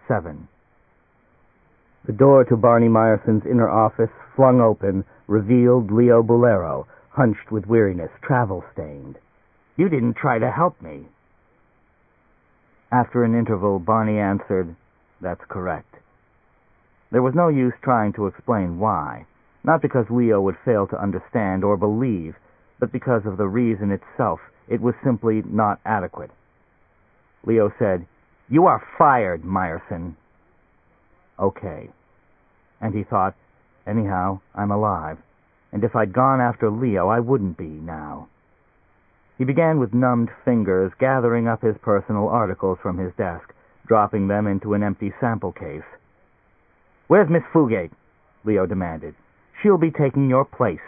7. The door to Barney Meyerson's inner office, flung open, revealed Leo Bolero, hunched with weariness, travel-stained. "You didn't try to help me." After an interval, Barney answered, "That's correct." There was no use trying to explain why, not because Leo would fail to understand or believe, but because of the reason itself. It was simply not adequate. Leo said, "You are fired, Meyerson." Okay. And he thought, anyhow, I'm alive, and if I'd gone after Leo, I wouldn't be now. He began with numbed fingers, gathering up his personal articles from his desk, dropping them into an empty sample case. "Where's Miss Fugate?" Leo demanded. "She'll be taking your place."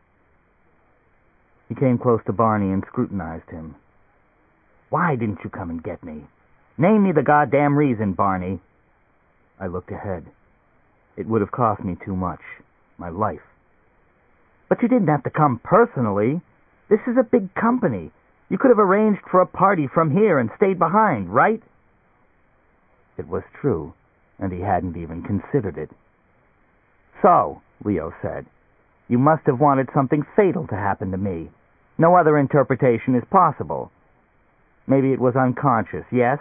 He came close to Barney and scrutinized him. "Why didn't you come and get me? Name me the goddamn reason, Barney." I looked ahead. It would have cost me too much. My life. "But you didn't have to come personally. This is a big company. You could have arranged for a party from here and stayed behind, right?" It was true, and he hadn't even considered it. "So," Leo said, "you must have wanted something fatal to happen to me. No other interpretation is possible. Maybe it was unconscious, yes?"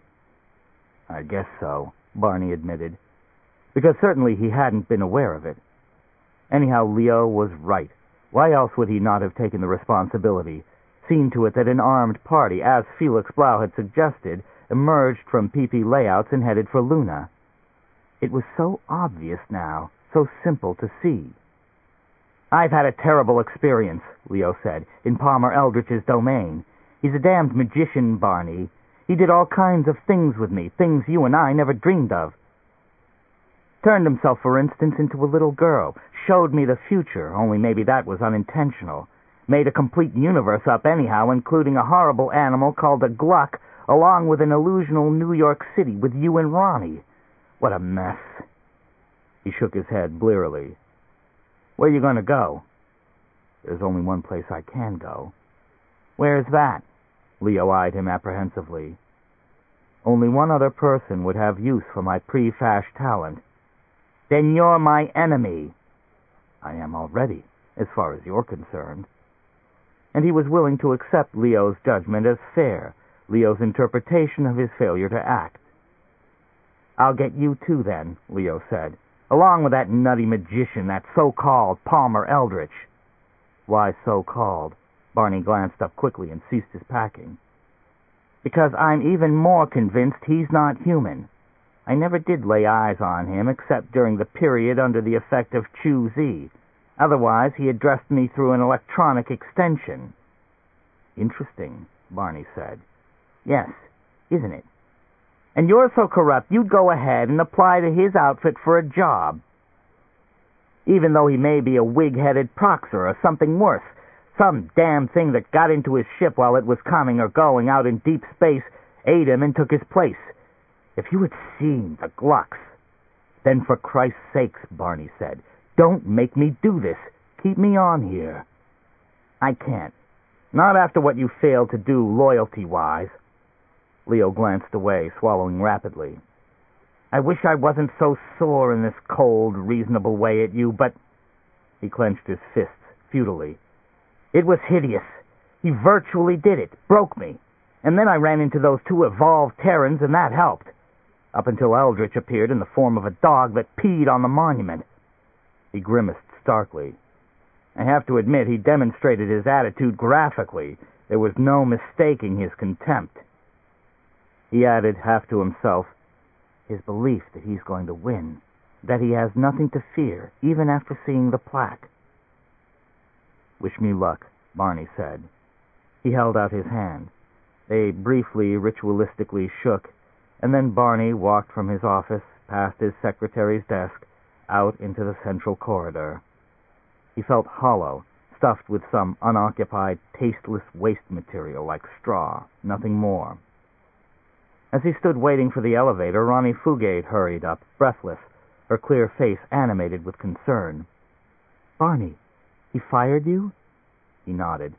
"I guess so," Barney admitted, because certainly he hadn't been aware of it. Anyhow, Leo was right. Why else would he not have taken the responsibility, seen to it that an armed party, as Felix Blau had suggested, emerged from PP layouts and headed for Luna? It was so obvious now, so simple to see. "I've had a terrible experience," Leo said, "in Palmer Eldritch's domain. He's a damned magician, Barney. He did all kinds of things with me, things you and I never dreamed of. Turned himself, for instance, into a little girl. Showed me the future, only maybe that was unintentional. Made a complete universe up anyhow, including a horrible animal called a Gluck, along with an illusional New York City with you and Ronnie. What a mess." He shook his head blearily. "Where you going to go?" "There's only one place I can go." "Where's that?" Leo eyed him apprehensively. "Only one other person would have use for my pre-fash talent." "Then you're my enemy." "I am already, as far as you're concerned." And he was willing to accept Leo's judgment as fair, Leo's interpretation of his failure to act. "I'll get you too, then," Leo said, "along with that nutty magician, that so-called Palmer Eldritch." "Why so-called?" Barney glanced up quickly and ceased his packing. "Because I'm even more convinced he's not human. I never did lay eyes on him except during the period under the effect of Chu-Z. Otherwise, he addressed me through an electronic extension." "Interesting," Barney said. "Yes, isn't it? And you're so corrupt you'd go ahead and apply to his outfit for a job, even though he may be a wig-headed proxer or something worse, some damn thing that got into his ship while it was coming or going out in deep space, ate him and took his place. If you had seen the Glucks—" "Then for Christ's sakes," Barney said, "don't make me do this. Keep me on here." "I can't. Not after what you failed to do loyalty-wise." Leo glanced away, swallowing rapidly. "I wish I wasn't so sore in this cold, reasonable way at you, but—" He clenched his fists futilely. "It was hideous. He virtually did it, broke me. And then I ran into those two evolved Terrans, and that helped. Up until Eldritch appeared in the form of a dog that peed on the monument." He grimaced starkly. I have to admit he demonstrated his attitude graphically. There was no mistaking his contempt. He added, half to himself, his belief that he's going to win, that he has nothing to fear, even after seeing the plaque. "Wish me luck," Barney said. He held out his hand. They briefly, ritualistically shook, and then Barney walked from his office, past his secretary's desk, out into the central corridor. He felt hollow, stuffed with some unoccupied, tasteless waste material like straw, nothing more. As he stood waiting for the elevator, Ronnie Fugate hurried up, breathless, her clear face animated with concern. "Barney, he fired you?" He nodded.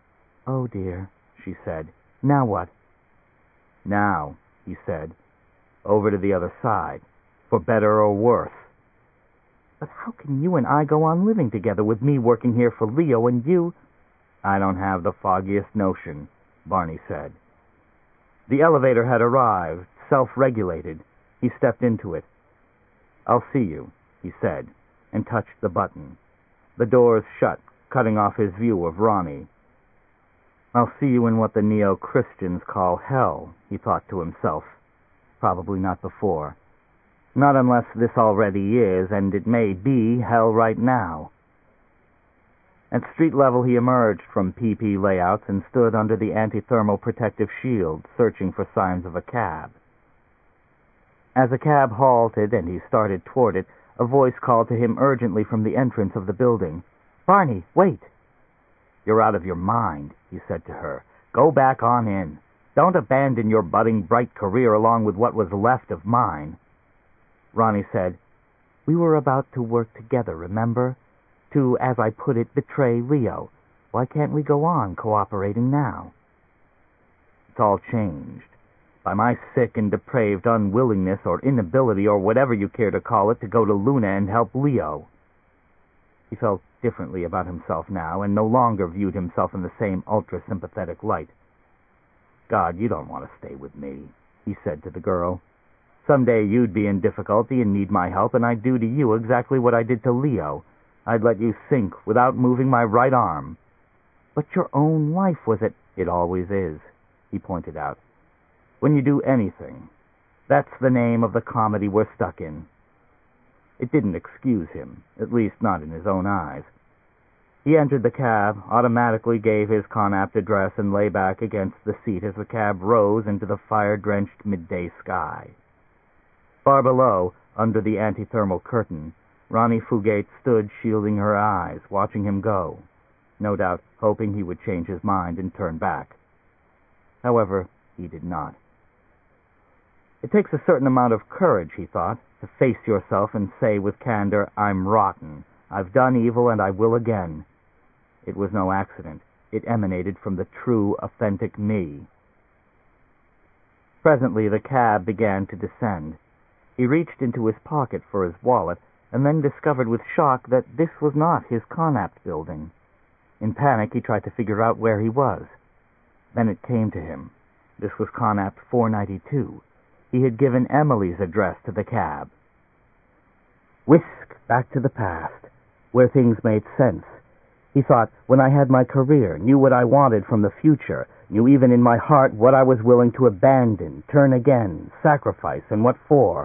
"Oh, dear," she said. "Now what?" "Now," he said, over to the other side, for better or worse. But how can you and I go on living together with me working here for Leo and you? I don't have the foggiest notion, Barney said. The elevator had arrived, self-regulated. He stepped into it. I'll see you, he said, and touched the button. The doors shut, cutting off his view of Ronnie. I'll see you in what the neo-Christians call hell, he thought to himself. Probably not before. Not unless this already is, and it may be, hell right now. At street level he emerged from PP layouts and stood under the anti-thermal protective shield, searching for signs of a cab. As a cab halted and he started toward it, a voice called to him urgently from the entrance of the building. "Barney, wait!" "You're out of your mind," he said to her. "Go back on in. Don't abandon your budding bright career along with what was left of mine." Ronnie said, "We were about to work together, remember? To, as I put it, betray Leo. Why can't we go on cooperating now?" "It's all changed. By my sick and depraved unwillingness or inability or whatever you care to call it to go to Luna and help Leo." He felt differently about himself now and no longer viewed himself in the same ultra-sympathetic light. "God, you don't want to stay with me," he said to the girl. "Someday you'd be in difficulty and need my help, and I'd do to you exactly what I did to Leo. I'd let you sink without moving my right arm." "But your own life was at—" "It always is," he pointed out. "When you do anything, that's the name of the comedy we're stuck in." It didn't excuse him, at least not in his own eyes. He entered the cab, automatically gave his Connaught address, and lay back against the seat as the cab rose into the fire-drenched midday sky. Far below, under the anti-thermal curtain, Ronnie Fugate stood shielding her eyes, watching him go, no doubt hoping he would change his mind and turn back. However, he did not. It takes a certain amount of courage, he thought, to face yourself and say with candor, "I'm rotten. I've done evil and I will again." It was no accident. It emanated from the true, authentic me. Presently the cab began to descend. He reached into his pocket for his wallet, and then discovered with shock that this was not his Connaught building. In panic, he tried to figure out where he was. Then it came to him. This was Connaught 492. He had given Emily's address to the cab. Whisk back to the past, where things made sense. He thought, when I had my career, knew what I wanted from the future, knew even in my heart what I was willing to abandon, turn again, sacrifice, and what for.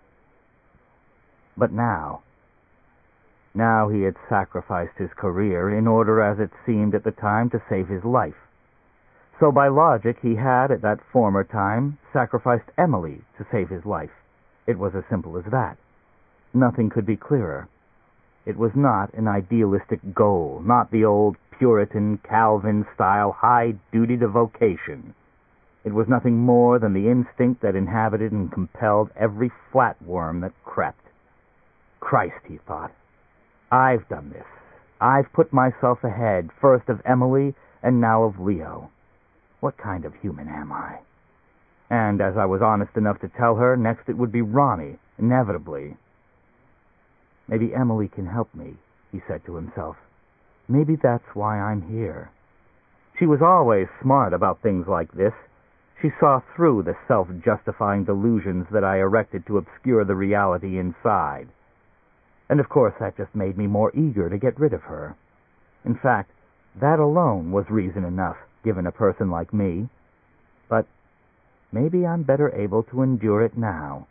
But now he had sacrificed his career in order, as it seemed at the time, to save his life. So by logic, he had, at that former time, sacrificed Emily to save his life. It was as simple as that. Nothing could be clearer. It was not an idealistic goal, not the old Puritan, Calvin-style high-duty to vocation. It was nothing more than the instinct that inhabited and compelled every flatworm that crept. Christ, he thought, I've done this. I've put myself ahead, first of Emily and now of Leo. What kind of human am I? And as I was honest enough to tell her, next it would be Ronnie, inevitably. Maybe Emily can help me, he said to himself. Maybe that's why I'm here. She was always smart about things like this. She saw through the self-justifying delusions that I erected to obscure the reality inside. And of course that just made me more eager to get rid of her. In fact, that alone was reason enough, given a person like me. But maybe I'm better able to endure it now.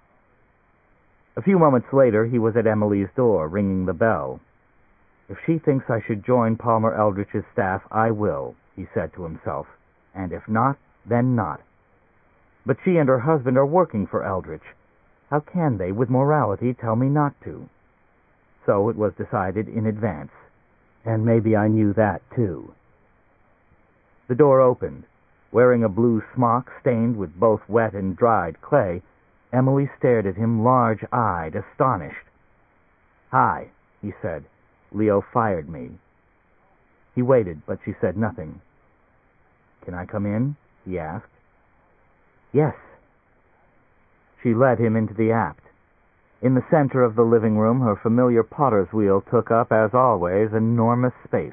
A few moments later, he was at Emily's door, ringing the bell. If she thinks I should join Palmer Eldritch's staff, I will, he said to himself. And if not, then not. But she and her husband are working for Eldritch. How can they, with morality, tell me not to? So it was decided in advance. And maybe I knew that, too. The door opened. Wearing a blue smock stained with both wet and dried clay, Emily stared at him large-eyed, astonished. "Hi," he said. "Leo fired me." He waited, but she said nothing. "Can I come in?" he asked. "Yes." She led him into the apt. In the center of the living room, her familiar potter's wheel took up, as always, enormous space.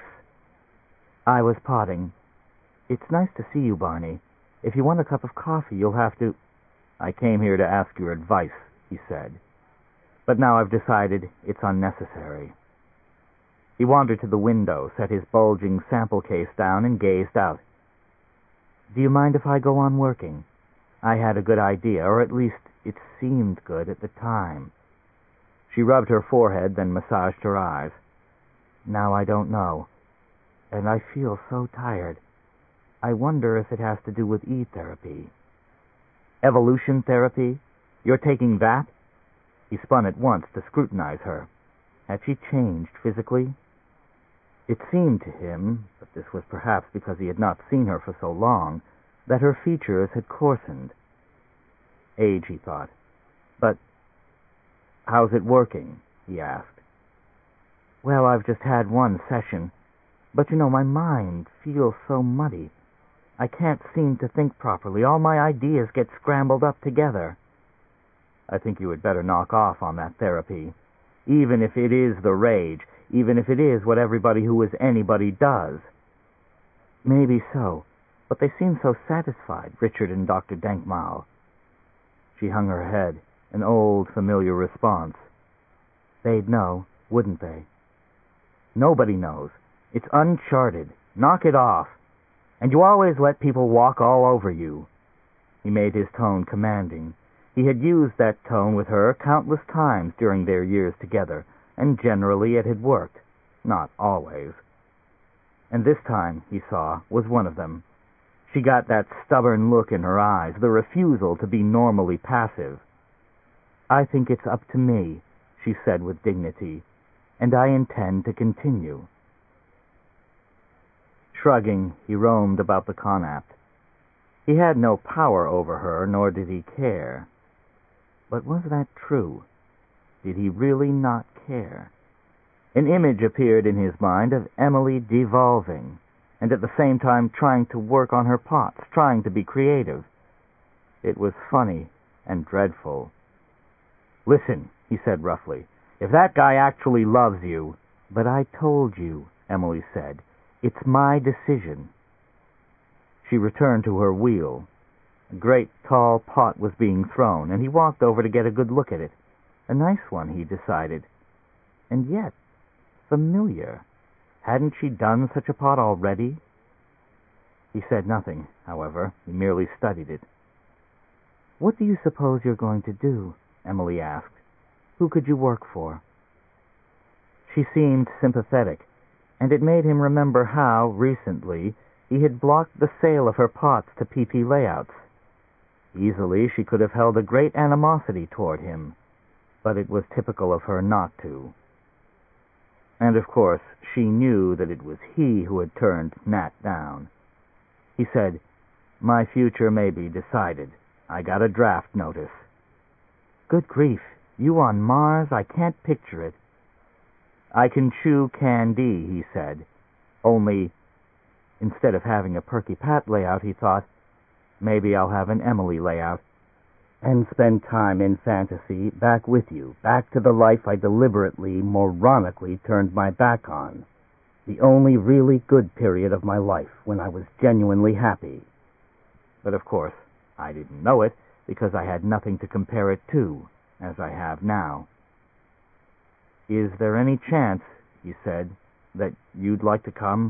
I was potting. "It's nice to see you, Barney. If you want a cup of coffee, you'll have to—" "I came here to ask your advice," he said. "But now I've decided it's unnecessary." He wandered to the window, set his bulging sample case down, and gazed out. "Do you mind if I go on working? I had a good idea, or at least it seemed good at the time." She rubbed her forehead, then massaged her eyes. "Now I don't know. And I feel so tired. I wonder if it has to do with E-therapy." "Evolution therapy? You're taking that?" He spun at once to scrutinize her. Had she changed physically? It seemed to him, but this was perhaps because he had not seen her for so long, that her features had coarsened. Age, he thought. "But how's it working?" he asked. "Well, I've just had one session. But my mind feels so muddy. I can't seem to think properly. All my ideas get scrambled up together." "I think you had better knock off on that therapy. Even if it is the rage, even if it is what everybody who is anybody does." "Maybe so, but they seem so satisfied, Richard and Dr. Denkmal." She hung her head, an old, familiar response. "They'd know, wouldn't they?" "Nobody knows. It's uncharted. Knock it off. And you always let people walk all over you." He made his tone commanding. He had used that tone with her countless times during their years together, and generally it had worked. Not always. And this time, he saw, was one of them. She got that stubborn look in her eyes, the refusal to be normally passive. "I think it's up to me," she said with dignity, "and I intend to continue." Shrugging, he roamed about the Connaught. He had no power over her, nor did he care. But was that true? Did he really not care? An image appeared in his mind of Emily devolving, and at the same time trying to work on her pots, trying to be creative. It was funny and dreadful. "Listen," he said roughly, "if that guy actually loves you—" "But I told you," Emily said. "It's my decision." She returned to her wheel. A great tall pot was being thrown, and he walked over to get a good look at it. A nice one, he decided. And yet, familiar. Hadn't she done such a pot already? He said nothing, however. He merely studied it. "What do you suppose you're going to do?" Emily asked. "Who could you work for?" She seemed sympathetic, and it made him remember how, recently, he had blocked the sale of her pots to PP Layouts. Easily she could have held a great animosity toward him, but it was typical of her not to. And of course she knew that it was he who had turned Nat down. He said, "My future may be decided. I got a draft notice." "Good grief, you on Mars? I can't picture it." "I can chew candy," he said. "Only, instead of having a Perky Pat layout," he thought, "maybe I'll have an Emily layout, and spend time in fantasy back with you, back to the life I deliberately, moronically turned my back on. The only really good period of my life, when I was genuinely happy." But of course, I didn't know it, because I had nothing to compare it to, as I have now. "Is there any chance," he said, "that you'd like to come?"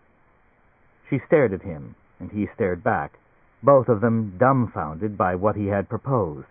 She stared at him, and he stared back, both of them dumbfounded by what he had proposed.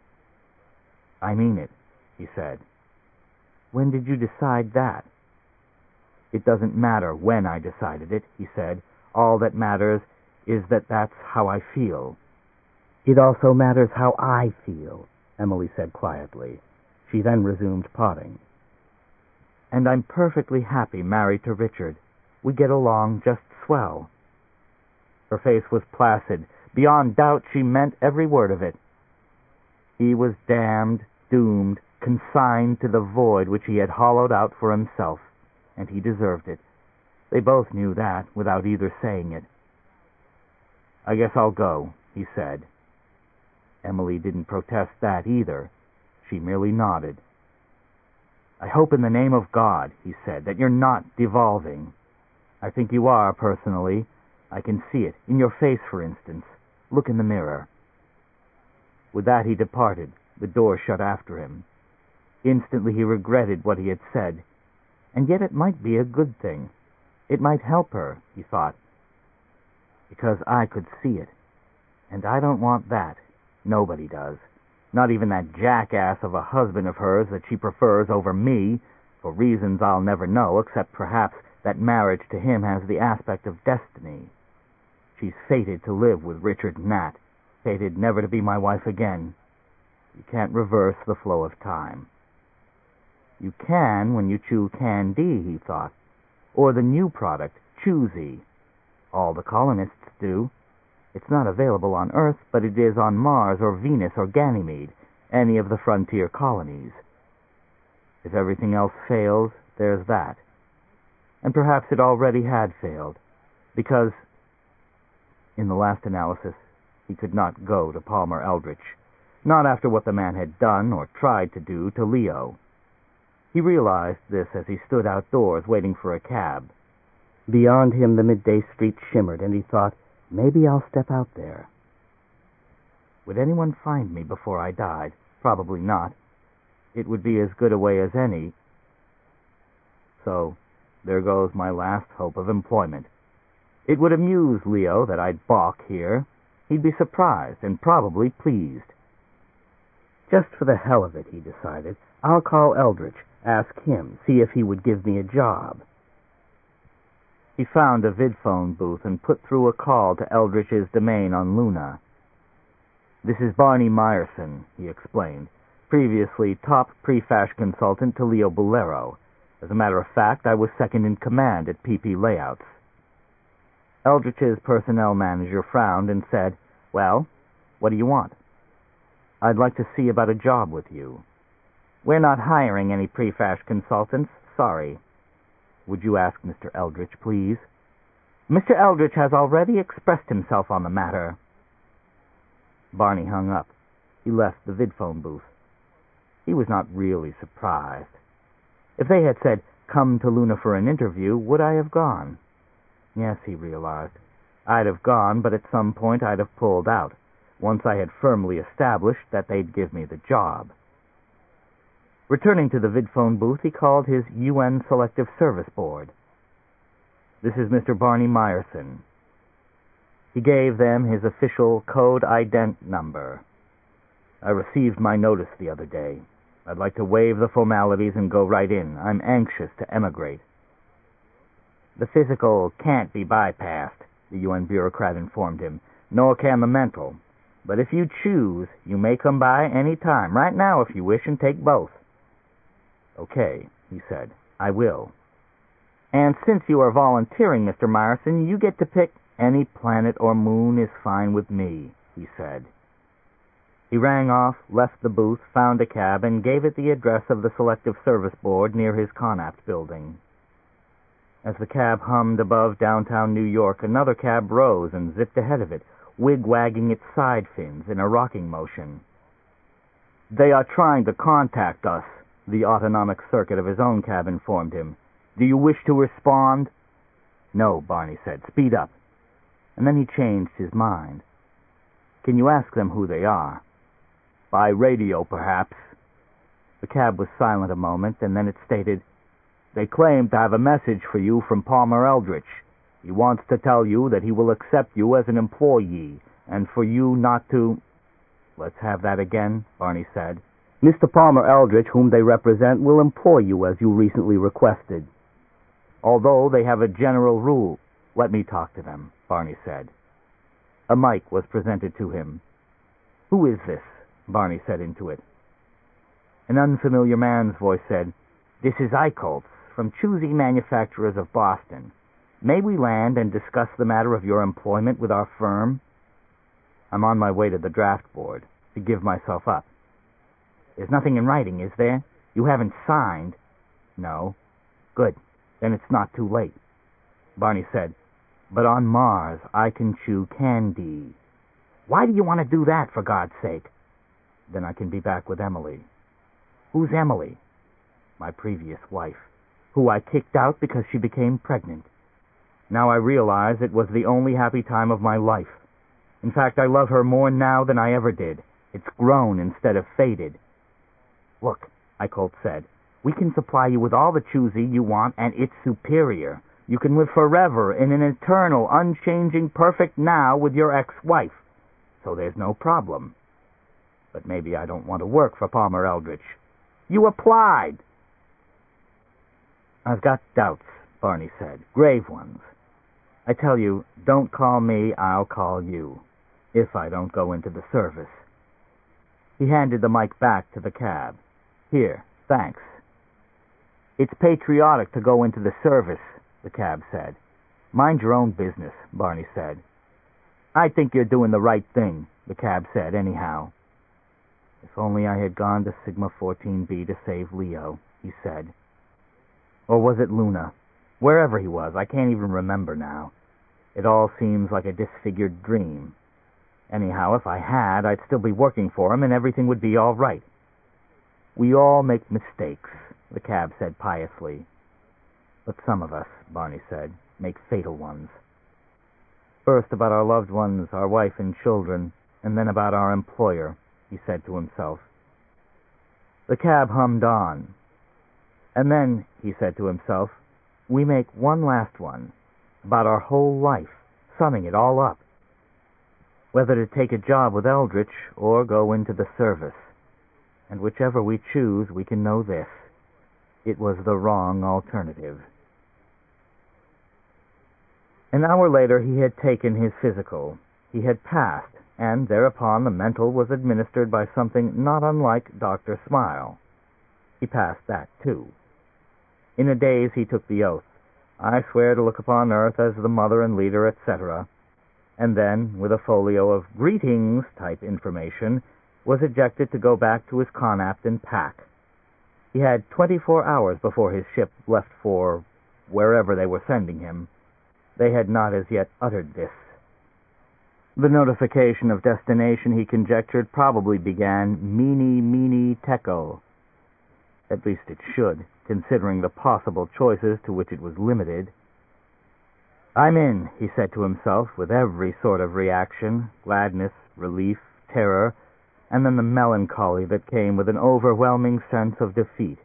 "I mean it," he said. "When did you decide that?" "It doesn't matter when I decided it," he said. "All that matters is that that's how I feel." "It also matters how I feel," Emily said quietly. She then resumed potting. "And I'm perfectly happy married to Richard. We get along just swell." Her face was placid. Beyond doubt she meant every word of it. He was damned, doomed, consigned to the void which he had hollowed out for himself, and he deserved it. They both knew that, without either saying it. "I guess I'll go," he said. Emily didn't protest that either. She merely nodded. "I hope in the name of God," he said, "that you're not devolving. I think you are, personally. I can see it. In your face, for instance. Look in the mirror." With that he departed, the door shut after him. Instantly he regretted what he had said, and yet it might be a good thing. It might help her, he thought, because I could see it, and I don't want that. Nobody does. Not even that jackass of a husband of hers that she prefers over me, for reasons I'll never know, except perhaps that marriage to him has the aspect of destiny. She's fated to live with Richard Nat, fated never to be my wife again. You can't reverse the flow of time. You can when you chew Candy, he thought, or the new product, Choosy. All the colonists do. It's not available on Earth, but it is on Mars or Venus or Ganymede, any of the frontier colonies. If everything else fails, there's that. And perhaps it already had failed, because, in the last analysis, he could not go to Palmer Eldritch, not after what the man had done or tried to do to Leo. He realized this as he stood outdoors waiting for a cab. Beyond him the midday street shimmered, and he thought, maybe I'll step out there. Would anyone find me before I died? Probably not. It would be as good a way as any. So, there goes my last hope of employment. It would amuse Leo that I'd balk here. He'd be surprised and probably pleased. Just for the hell of it, he decided, I'll call Eldritch, ask him, see if he would give me a job. He found a vidphone booth and put through a call to Eldritch's domain on Luna. "This is Barney Meyerson," he explained, previously top prefash consultant to Leo Bolero. As a matter of fact, I was second in command at PP Layouts. Eldritch's personnel manager frowned and said, "Well, what do you want?" "I'd like to see about a job with you." "We're not hiring any prefash consultants. Sorry." "Would you ask Mr. Eldritch, please?" "Mr. Eldritch has already expressed himself on the matter." Barney hung up. He left the vidphone booth. He was not really surprised. If they had said, "Come to Luna for an interview," would I have gone? Yes, he realized. I'd have gone, but at some point I'd have pulled out, once I had firmly established that they'd give me the job. Returning to the vidphone booth, he called his UN Selective Service Board. "This is Mr. Barney Meyerson." He gave them his official code ident number. "I received my notice the other day. I'd like to waive the formalities and go right in. I'm anxious to emigrate." "The physical can't be bypassed," the UN bureaucrat informed him, "nor can the mental. But if you choose, you may come by any time, right now if you wish, and take both." "Okay," he said, "I will." "And since you are volunteering, Mr. Meyerson, you get to pick any planet or moon is fine with me," he said. He rang off, left the booth, found a cab, and gave it the address of the Selective Service Board near his Connaught building. As the cab hummed above downtown New York, another cab rose and zipped ahead of it, wig-wagging its side fins in a rocking motion. "They are trying to contact us," the autonomic circuit of his own cab informed him. "Do you wish to respond?" "No," Barney said. "Speed up." And then he changed his mind. "Can you ask them who they are?" "By radio, perhaps." The cab was silent a moment, and then it stated, "They claim to have a message for you from Palmer Eldritch. He wants to tell you that he will accept you as an employee, and for you not to—" "Let's have that again," Barney said. "Mr. Palmer Eldritch, whom they represent, will employ you as you recently requested. Although they have a general rule—" "Let me talk to them," Barney said. A mic was presented to him. "Who is this?" Barney said into it. An unfamiliar man's voice said, "This is Eichholtz, from Choosy Manufacturers of Boston. May we land and discuss the matter of your employment with our firm?" "I'm on my way to the draft board, to give myself up." "There's nothing in writing, is there? You haven't signed?" "No." "Good. Then it's not too late." Barney said, "But on Mars I can chew Candy." "Why do you want to do that, for God's sake?" Then I can be back with Emily. Who's Emily? My previous wife, who I kicked out because she became pregnant. Now I realize it was the only happy time of my life. In fact, I love her more now than I ever did. It's grown instead of faded. Look, Eichholz said, we can supply you with all the choosy you want, and it's superior. You can live forever in an eternal, unchanging, perfect now with your ex-wife. So there's no problem. But maybe I don't want to work for Palmer Eldritch. You applied! I've got doubts, Barney said. Grave ones. I tell you, don't call me, I'll call you. If I don't go into the service. He handed the mic back to the cab. Here, thanks. It's patriotic to go into the service, the cab said. Mind your own business, Barney said. I think you're doing the right thing, the cab said, anyhow. If only I had gone to Sigma 14B to save Leo, he said. Or was it Luna? Wherever he was, I can't even remember now. It all seems like a disfigured dream. Anyhow, if I had, I'd still be working for him and everything would be all right. We all make mistakes, the cab said piously. But some of us, Barney said, make fatal ones. First about our loved ones, our wife and children, and then about our employer, he said to himself. The cab hummed on. And then, he said to himself, we make one last one, about our whole life, summing it all up. Whether to take a job with Eldritch or go into the service. And whichever we choose, we can know this. It was the wrong alternative. An hour later he had taken his physical. He had passed, and thereupon the mental was administered by something not unlike Dr. Smile. He passed that, too. In a daze he took the oath. I swear to look upon Earth as the mother and leader, etc., and then, with a folio of greetings-type information, was ejected to go back to his Connaught and pack. He had 24 hours before his ship left for wherever they were sending him. They had not as yet uttered this. The notification of destination, he conjectured, probably began Mene Tekel. At least it should, considering the possible choices to which it was limited. I'm in, he said to himself, with every sort of reaction, gladness, relief, terror, and then the melancholy that came with an overwhelming sense of defeat.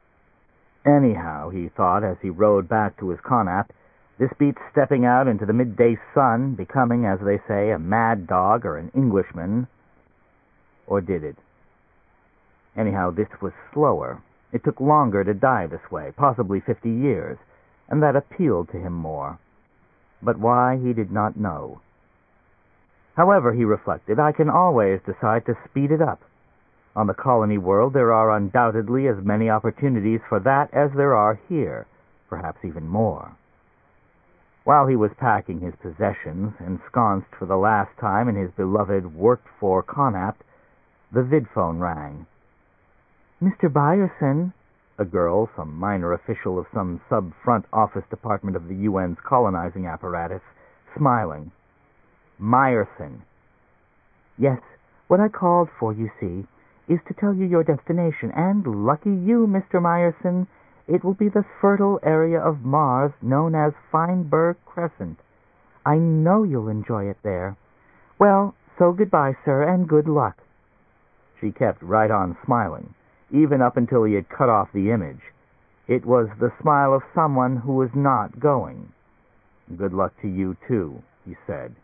Anyhow, he thought as he rode back to his Connaught, this beats stepping out into the midday sun, becoming, as they say, a mad dog or an Englishman. Or did it? Anyhow, this was slower. It took longer to die this way, possibly 50 years, and that appealed to him more. But why, he did not know. However, he reflected, I can always decide to speed it up. On the colony world there are undoubtedly as many opportunities for that as there are here, perhaps even more. While he was packing his possessions, ensconced for the last time in his beloved worked-for Connaught, the vidphone rang. Mr. Byerson, a girl, some minor official of some sub-front office department of the UN's colonizing apparatus, smiling. Myerson. Yes, what I called for, you see, is to tell you your destination, and lucky you, Mr. Myerson, it will be the fertile area of Mars known as Feinberg Crescent. I know you'll enjoy it there. Well, so goodbye, sir, and good luck. She kept right on smiling, even up until he had cut off the image. It was the smile of someone who was not going. Good luck to you, too, he said.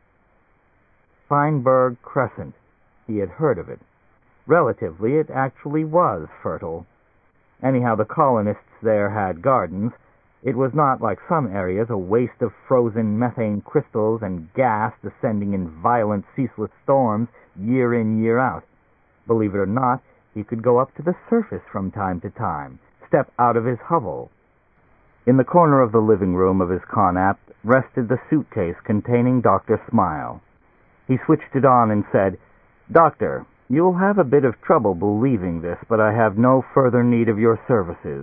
Feinberg Crescent. He had heard of it. Relatively, it actually was fertile. Anyhow, the colonists there had gardens. It was not, like some areas, a waste of frozen methane crystals and gas descending in violent, ceaseless storms year in, year out. Believe it or not, he could go up to the surface from time to time, step out of his hovel. In the corner of the living room of his Connaught rested the suitcase containing Dr. Smile. He switched it on and said, Doctor, you'll have a bit of trouble believing this, but I have no further need of your services.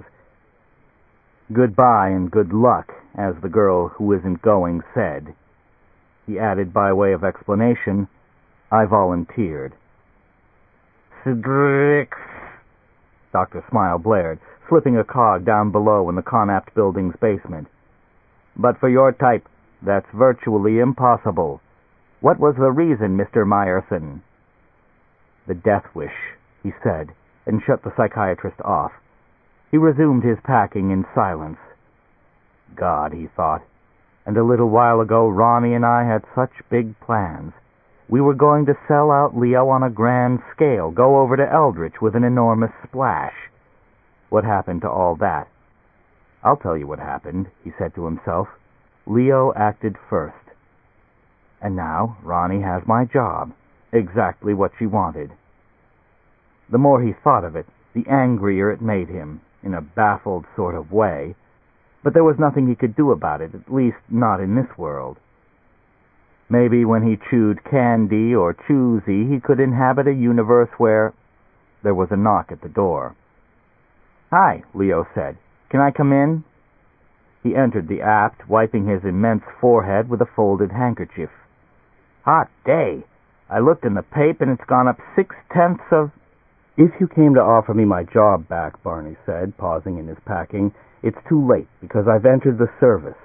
Goodbye and good luck, as the girl who isn't going said. He added by way of explanation, I volunteered. Grix. Dr. Smile blared, slipping a cog down below in the Connacht building's basement. But for your type, that's virtually impossible. What was the reason, Mr. Meyerson? The death wish, he said, and shut the psychiatrist off. He resumed his packing in silence. God, he thought, and a little while ago Ronnie and I had such big plans. We were going to sell out Leo on a grand scale, go over to Eldritch with an enormous splash. What happened to all that? I'll tell you what happened, he said to himself. Leo acted first. And now Ronnie has my job, exactly what she wanted. The more he thought of it, the angrier it made him, in a baffled sort of way. But there was nothing he could do about it, at least not in this world. Maybe when he chewed candy or choosy, he could inhabit a universe where... There was a knock at the door. "Hi," Leo said. "Can I come in?" He entered the apt, wiping his immense forehead with a folded handkerchief. "Hot day. I looked in the paper and it's gone up 6/10 of... "If you came to offer me my job back," Barney said, pausing in his packing, "it's too late, because I've entered the service.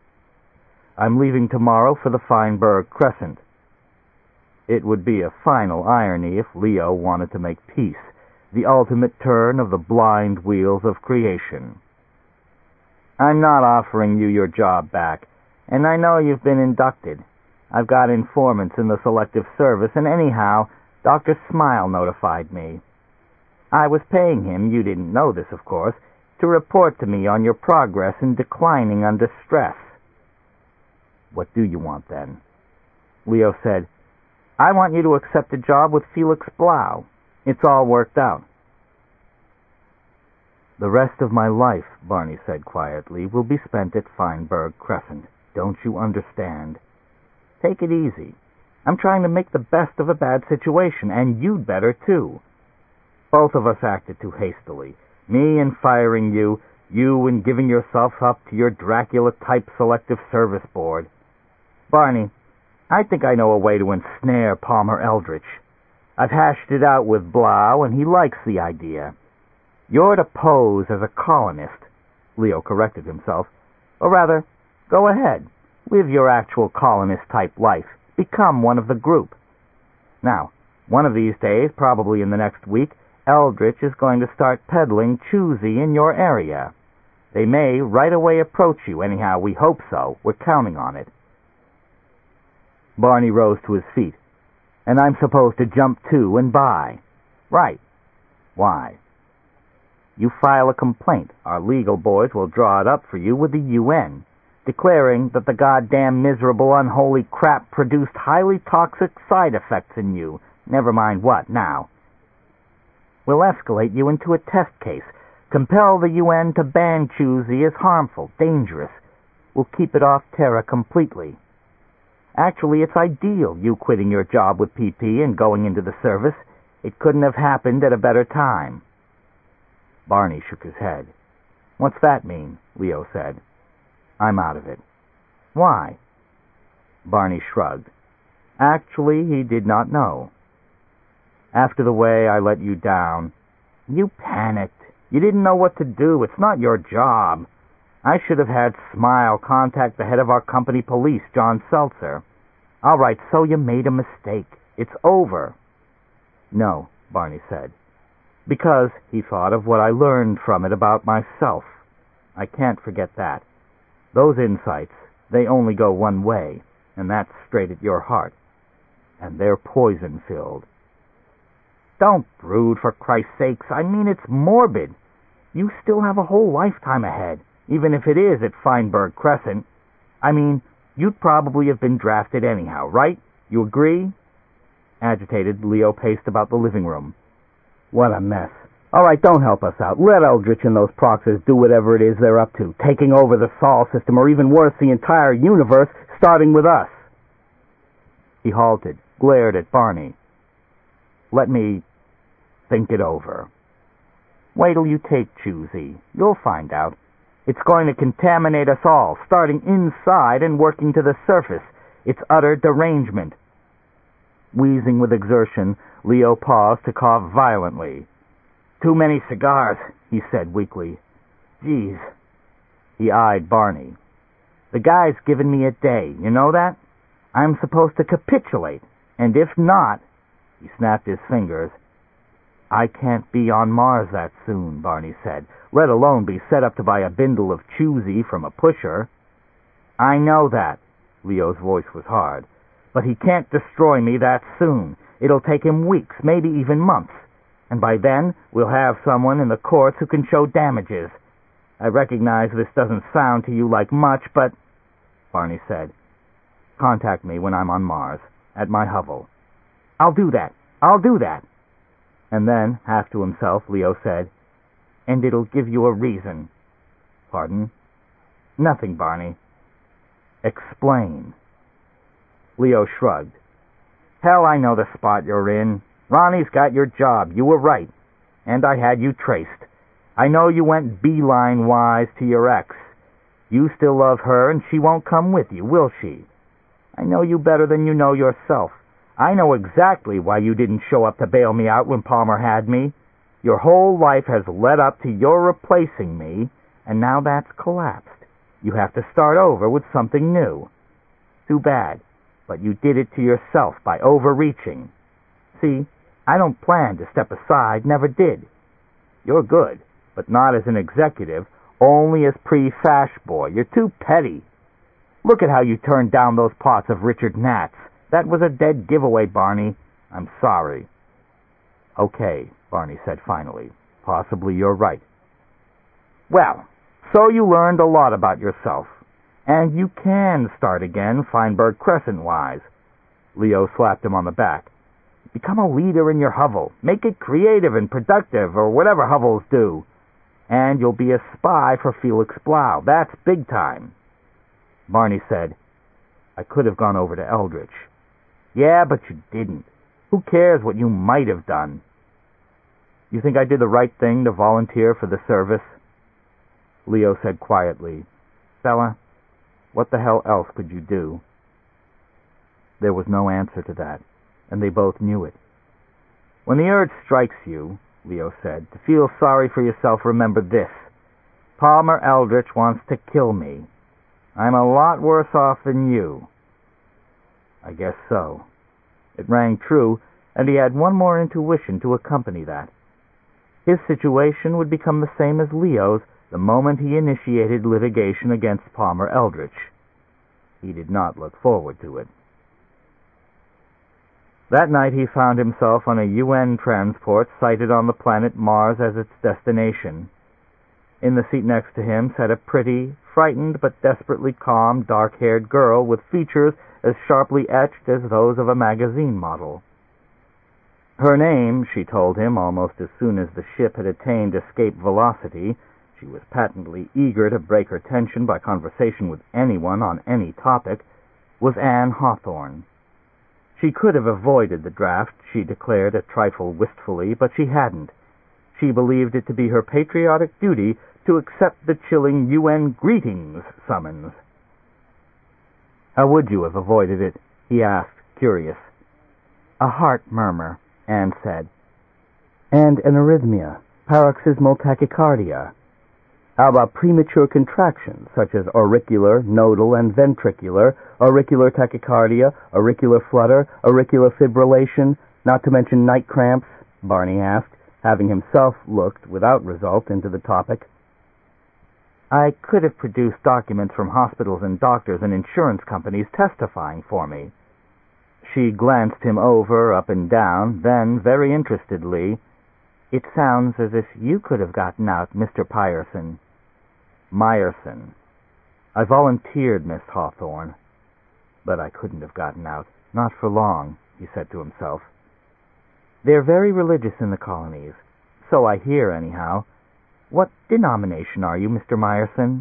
I'm leaving tomorrow for the Feinberg Crescent." It would be a final irony if Leo wanted to make peace, the ultimate turn of the blind wheels of creation. "I'm not offering you your job back, and I know you've been inducted. I've got informants in the Selective Service, and anyhow, Dr. Smile notified me. I was paying him, you didn't know this, of course, to report to me on your progress in declining under stress." "What do you want, then?" Leo said, "I want you to accept a job with Felix Blau. It's all worked out." "The rest of my life," Barney said quietly, "will be spent at Feinberg Crescent. Don't you understand? Take it easy. I'm trying to make the best of a bad situation, and you'd better, too. Both of us acted too hastily. Me in firing you, you in giving yourself up to your Dracula-type Selective Service Board. Barney, I think I know a way to ensnare Palmer Eldritch. I've hashed it out with Blau, and he likes the idea. You're to pose as a colonist," Leo corrected himself. "Or rather, go ahead, live your actual colonist-type life. Become one of the group. Now, one of these days, probably in the next week, Eldritch is going to start peddling choosy in your area. They may right away approach you. Anyhow, we hope so. We're counting on it." Barney rose to his feet. "And I'm supposed to jump to and buy?" "Right." "Why?" "You file a complaint. Our legal boys will draw it up for you with the UN, declaring that the goddamn miserable unholy crap produced highly toxic side effects in you. Never mind what, now. We'll escalate you into a test case, compel the UN to ban choosy as harmful, dangerous. We'll keep it off Terra completely. Actually, it's ideal, you quitting your job with PP and going into the service. It couldn't have happened at a better time." Barney shook his head. "What's that mean?" Leo said. "I'm out of it." "Why?" Barney shrugged. Actually, he did not know. "After the way I let you down." "You panicked. You didn't know what to do. It's not your job. I should have had Smile contact the head of our company police, John Seltzer." "All right, so you made a mistake. It's over." "No," Barney said. "Because," he thought, "of what I learned from it about myself. I can't forget that. Those insights, they only go one way, and that's straight at your heart. And they're poison-filled." "Don't brood, for Christ's sakes. I mean, it's morbid. You still have a whole lifetime ahead, even if it is at Feinberg Crescent. I mean, you'd probably have been drafted anyhow, right? You agree?" Agitated, Leo paced about the living room. "What a mess. All right, don't help us out. Let Eldritch and those proxies do whatever it is they're up to, taking over the Sol system, or even worse, the entire universe, starting with us." He halted, glared at Barney. "Let me think it over. Wait till you take choosy. You'll find out. It's going to contaminate us all, starting inside and working to the surface. It's utter derangement." Wheezing with exertion, Leo paused to cough violently. "Too many cigars," he said weakly. "Geez." He eyed Barney. "The guy's given me a day, you know that? I'm supposed to capitulate, and if not—" He snapped his fingers. "I can't be on Mars that soon," Barney said, "let alone be set up to buy a bindle of choosy from a pusher." "I know that." Leo's voice was hard. "But he can't destroy me that soon. It'll take him weeks, maybe even months. And by then, we'll have someone in the courts who can show damages. I recognize this doesn't sound to you like much, but—" Barney said, "Contact me when I'm on Mars, at my hovel." "I'll do that. I'll do that." And then, half to himself, Leo said, "And it'll give you a reason." "Pardon?" "Nothing, Barney." "Explain." Leo shrugged. "Hell, I know the spot you're in. Ronnie's got your job. You were right. And I had you traced. I know you went beeline-wise to your ex. You still love her, and she won't come with you, will she? I know you better than you know yourself. I know exactly why you didn't show up to bail me out when Palmer had me. Your whole life has led up to your replacing me, and now that's collapsed. You have to start over with something new. Too bad, but you did it to yourself by overreaching. See, I don't plan to step aside, never did. You're good, but not as an executive, only as pre-fash boy. You're too petty. Look at how you turned down those plots of Richard Nat's. That was a dead giveaway, Barney. I'm sorry." "Okay," Barney said finally. "Possibly you're right." "Well, so you learned a lot about yourself. And you can start again, Feinberg Crescent-wise." Leo slapped him on the back. "Become a leader in your hovel. Make it creative and productive, or whatever hovels do. And you'll be a spy for Felix Blau. That's big time." Barney said, "I could have gone over to Eldritch." "Yeah, but you didn't. Who cares what you might have done?" "You think I did the right thing to volunteer for the service?" Leo said quietly, "Fella, what the hell else could you do?" There was no answer to that, and they both knew it. "When the urge strikes you," Leo said, "to feel sorry for yourself, remember this. Palmer Eldritch wants to kill me. I'm a lot worse off than you." I guess so. It rang true, and he had one more intuition to accompany that. His situation would become the same as Leo's the moment he initiated litigation against Palmer Eldritch. He did not look forward to it. That night he found himself on a UN transport sighted on the planet Mars as its destination. In the seat next to him sat a pretty, frightened but desperately calm, dark-haired girl with features as sharply etched as those of a magazine model. Her name, she told him almost as soon as the ship had attained escape velocity — she was patently eager to break her tension by conversation with anyone on any topic — was Anne Hawthorne. She could have avoided the draft, she declared a trifle wistfully, but she hadn't. She believed it to be her patriotic duty to accept the chilling UN greetings summons. "How would you have avoided it?" he asked, curious. "A heart murmur," Anne said. "And an arrhythmia, paroxysmal tachycardia." "How about premature contractions, such as auricular, nodal, and ventricular, auricular tachycardia, auricular flutter, auricular fibrillation, not to mention night cramps?" Barney asked, having himself looked, without result, into the topic. "I could have produced documents from hospitals and doctors and insurance companies testifying for me." She glanced him over, up and down, then, very interestedly, "It sounds as if you could have gotten out, Mr. Pierson." "Meyerson. I volunteered, Miss Hawthorne. But I couldn't have gotten out. Not for long," he said to himself. "They're very religious in the colonies. So I hear, anyhow. What denomination are you, Mr. Meyerson?"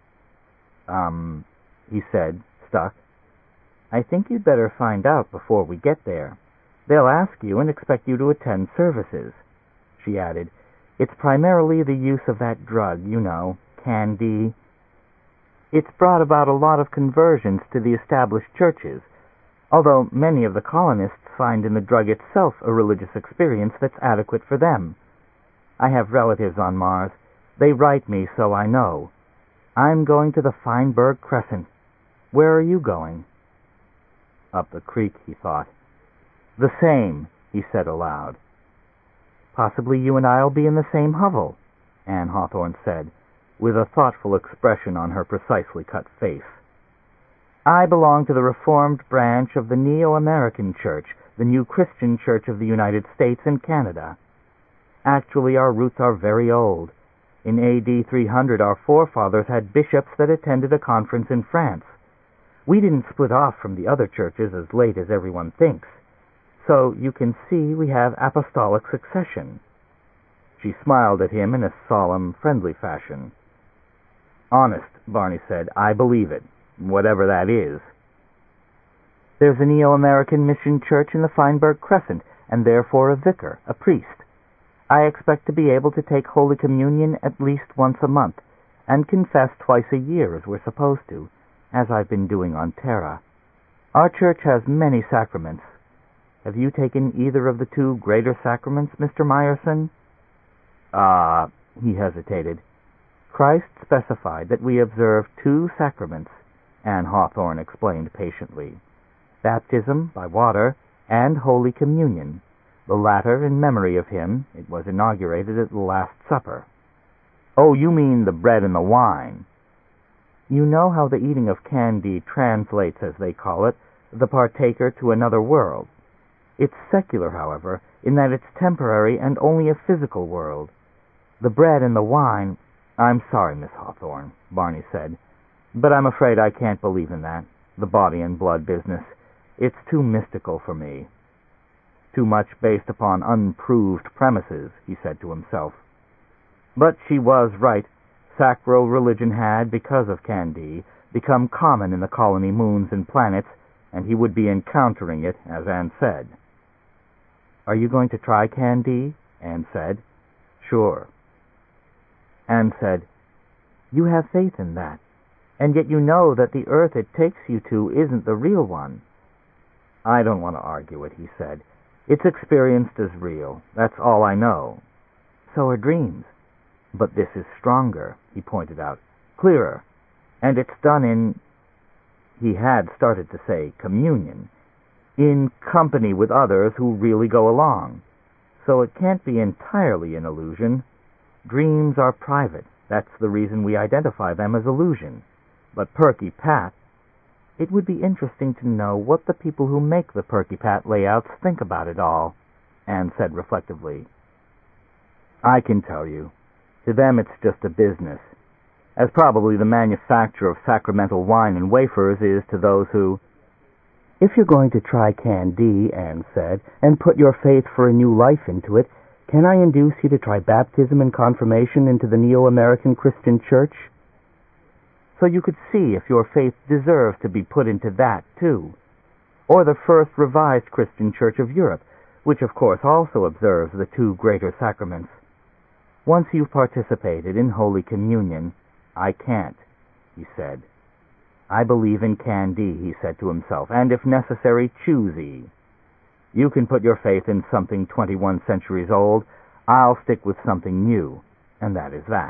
He said, stuck. "I think you'd better find out before we get there. They'll ask you and expect you to attend services." She added, "It's primarily the use of that drug, you know, Candy. It's brought about a lot of conversions to the established churches, although many of the colonists find in the drug itself a religious experience that's adequate for them. I have relatives on Mars. They write me, so I know. I'm going to the Feinberg Crescent. Where are you going? Up the creek, he thought. The same, he said aloud. Possibly you and I'll be in the same hovel, Anne Hawthorne said, with a thoughtful expression on her precisely cut face. I belong to the Reformed branch of the Neo-American Church, the New Christian Church of the United States and Canada. Actually, our roots are very old. In AD 300, our forefathers had bishops that attended a conference in France. We didn't split off from the other churches as late as everyone thinks. So you can see we have apostolic succession. She smiled at him in a solemn, friendly fashion. Honest, Barney said, I believe it, whatever that is. There's a Neo-American mission church in the Feinberg Crescent, and therefore a vicar, a priest. I expect to be able to take Holy Communion at least once a month, and confess twice a year as we're supposed to, as I've been doing on Terra. Our church has many sacraments. Have you taken either of the two greater sacraments, Mr. Meyerson? He hesitated. Christ specified that we observe two sacraments, Anne Hawthorne explained patiently. Baptism by water and Holy Communion. The latter in memory of him. It was inaugurated at the Last Supper. Oh, you mean the bread and the wine. You know how the eating of candy translates, as they call it, the partaker to another world. It's secular, however, in that it's temporary and only a physical world. The bread and the wine... I'm sorry, Miss Hawthorne, Barney said, but I'm afraid I can't believe in that, the body and blood business. It's too mystical for me. Too much based upon unproved premises, he said to himself. But she was right. Sacro-religion had, because of Candide, become common in the colony moons and planets, and he would be encountering it, as Anne said. Are you going to try Candide? Anne said. Sure. Anne said, You have faith in that, and yet you know that the earth it takes you to isn't the real one. I don't want to argue it, he said. It's experienced as real. That's all I know. So are dreams. But this is stronger, he pointed out, clearer, and it's done in, he had started to say communion, in company with others who really go along. So it can't be entirely an illusion. Dreams are private. That's the reason we identify them as illusion. But Perky Pat, it would be interesting to know what the people who make the Perky Pat layouts think about it all, Anne said reflectively. I can tell you. To them it's just a business, as probably the manufacture of sacramental wine and wafers is to those who... If you're going to try Candide, Anne said, and put your faith for a new life into it, can I induce you to try baptism and confirmation into the Neo-American Christian Church? So you could see if your faith deserves to be put into that, too. Or the First Revised Christian Church of Europe, which of course also observes the two greater sacraments. Once you've participated in Holy Communion, I can't, he said. I believe in Candide, he said to himself, and if necessary, choosy. You can put your faith in something 21 centuries old. I'll stick with something new, and that is that.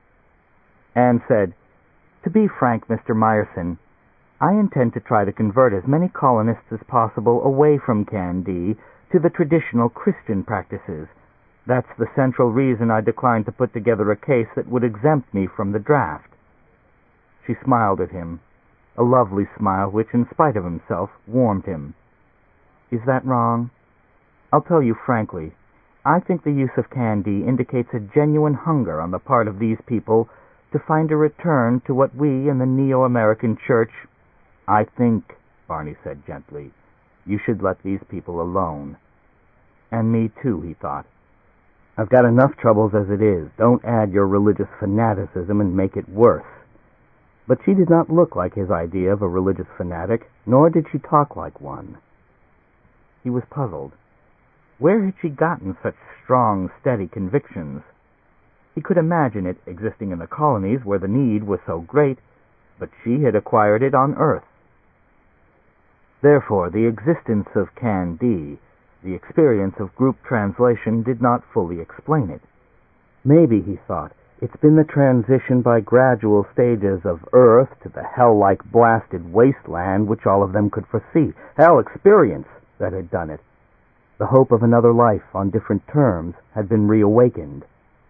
Anne said, To be frank, Mr. Meyerson, I intend to try to convert as many colonists as possible away from Candide to the traditional Christian practices. That's the central reason I declined to put together a case that would exempt me from the draft. She smiled at him, a lovely smile which, in spite of himself, warmed him. Is that wrong? I'll tell you frankly, I think the use of Candide indicates a genuine hunger on the part of these people to find a return to what we in the Neo-American Church... I think, Barney said gently, you should let these people alone. And me too, he thought. I've got enough troubles as it is. Don't add your religious fanaticism and make it worse. But she did not look like his idea of a religious fanatic, nor did she talk like one. He was puzzled. Where had she gotten such strong, steady convictions? He could imagine it existing in the colonies where the need was so great, but she had acquired it on Earth. Therefore, the existence of CanD, the experience of group translation, did not fully explain it. Maybe, he thought, it's been the transition by gradual stages of Earth to the hell-like blasted wasteland which all of them could foresee. Hell experience that had done it. The hope of another life on different terms had been reawakened.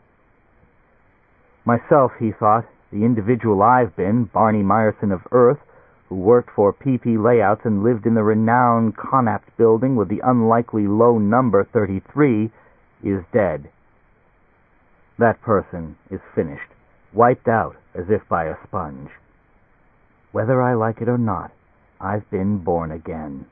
Myself, he thought, the individual I've been, Barney Meyerson of Earth, who worked for PP Layouts and lived in the renowned Connacht building with the unlikely low number 33, is dead. That person is finished, wiped out as if by a sponge. Whether I like it or not, I've been born again.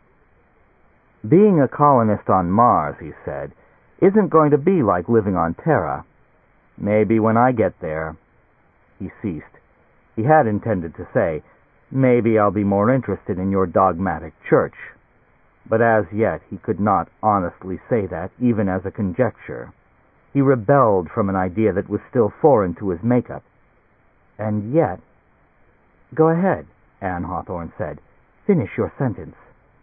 Being a colonist on Mars, he said, isn't going to be like living on Terra. Maybe when I get there. He ceased. He had intended to say, maybe I'll be more interested in your dogmatic church. But as yet he could not honestly say that, even as a conjecture. He rebelled from an idea that was still foreign to his makeup. And yet... Go ahead, Anne Hawthorne said. Finish your sentence.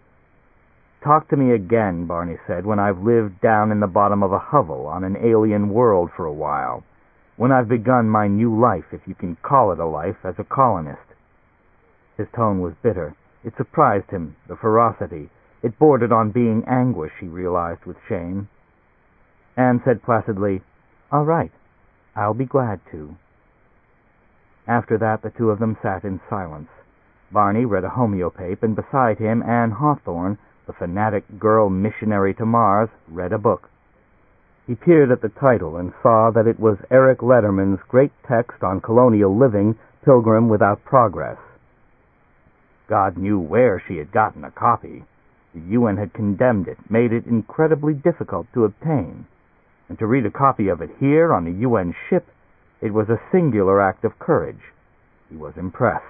Talk to me again, Barney said, when I've lived down in the bottom of a hovel on an alien world for a while. When I've begun my new life, if you can call it a life, as a colonist. His tone was bitter. It surprised him, the ferocity. It bordered on being anguish, he realized with shame. Anne said placidly, All right, I'll be glad to. After that, the two of them sat in silence. Barney read a homeopape, and beside him, Anne Hawthorne, the fanatic girl missionary to Mars, read a book. He peered at the title and saw that it was Eric Lederman's great text on colonial living, Pilgrim Without Progress. God knew where she had gotten a copy. The UN had condemned it, made it incredibly difficult to obtain. And to read a copy of it here on the UN ship, it was a singular act of courage. He was impressed.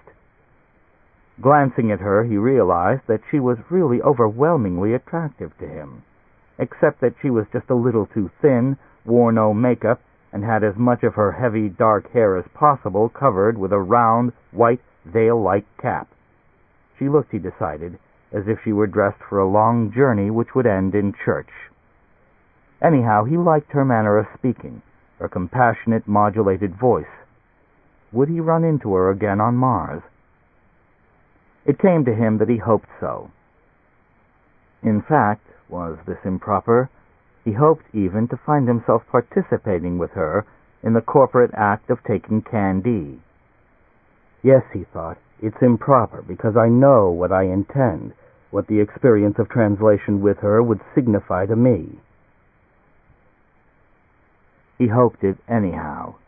Glancing at her, he realized that she was really overwhelmingly attractive to him, except that she was just a little too thin, wore no makeup, and had as much of her heavy dark hair as possible covered with a round, white, veil-like cap. She looked, he decided, as if she were dressed for a long journey which would end in church. Anyhow, he liked her manner of speaking, her compassionate, modulated voice. Would he run into her again on Mars? It came to him that he hoped so. In fact, was this improper? He hoped even to find himself participating with her in the corporate act of taking CanD. Yes, he thought, it's improper because I know what I intend, what the experience of translation with her would signify to me. He hoped it anyhow.